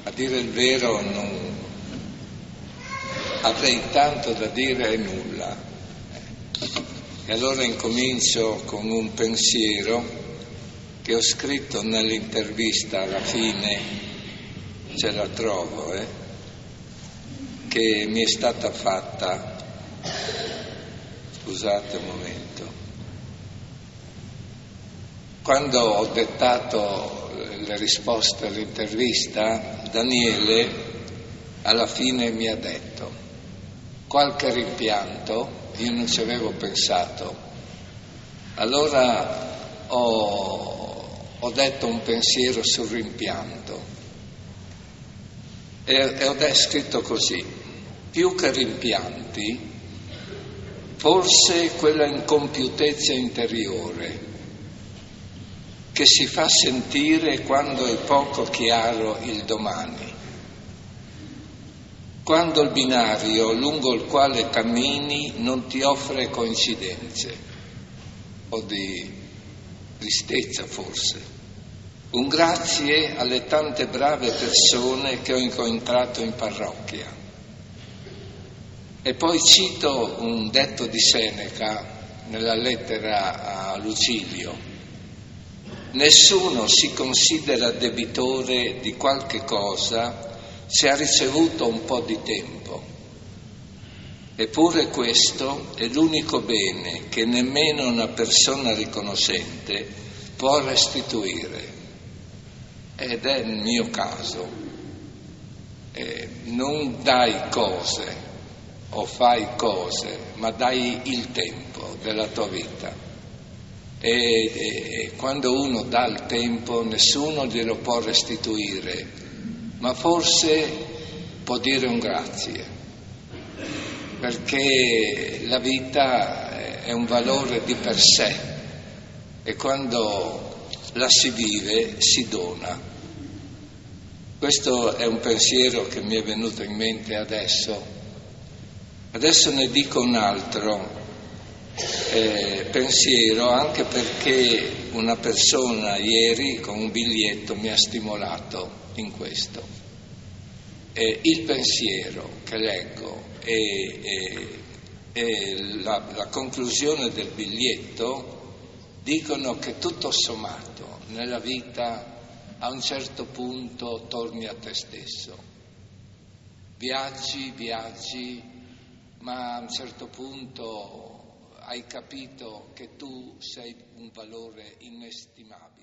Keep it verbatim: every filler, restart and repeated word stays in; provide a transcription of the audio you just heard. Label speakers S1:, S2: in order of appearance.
S1: a dire il vero non avrei tanto da dire e nulla. E allora incomincio con un pensiero che ho scritto nell'intervista alla fine, ce la trovo, eh, che mi è stata fatta. Scusate un momento. Quando ho dettato le risposte all'intervista, Daniele alla fine mi ha detto qualche rimpianto, io non ci avevo pensato. Allora ho, ho detto un pensiero sul rimpianto e, e ho scritto così: più che rimpianti, forse quella incompiutezza interiore che si fa sentire quando è poco chiaro il domani, quando il binario lungo il quale cammini non ti offre coincidenze, o di tristezza forse. Un grazie alle tante brave persone che ho incontrato in parrocchia. E poi cito un detto di Seneca nella lettera a Lucilio: nessuno si considera debitore di qualche cosa se ha ricevuto un po' di tempo. Eppure questo è l'unico bene che nemmeno una persona riconoscente può restituire. Ed è il mio caso. Eh, non dai cose o fai cose, ma dai il tempo della tua vita. E, e quando uno dà il tempo nessuno glielo può restituire, ma forse può dire un grazie, perché la vita è un valore di per sé e quando la si vive si dona. Questo è un pensiero che mi è venuto in mente adesso. Adesso ne dico un altro Eh, pensiero, anche perché una persona ieri con un biglietto mi ha stimolato in questo. Eh, il pensiero che leggo e, e, e la, la conclusione del biglietto dicono che tutto sommato nella vita a un certo punto torni a te stesso. Viaggi, viaggi, ma a un certo punto hai capito che tu sei un valore inestimabile.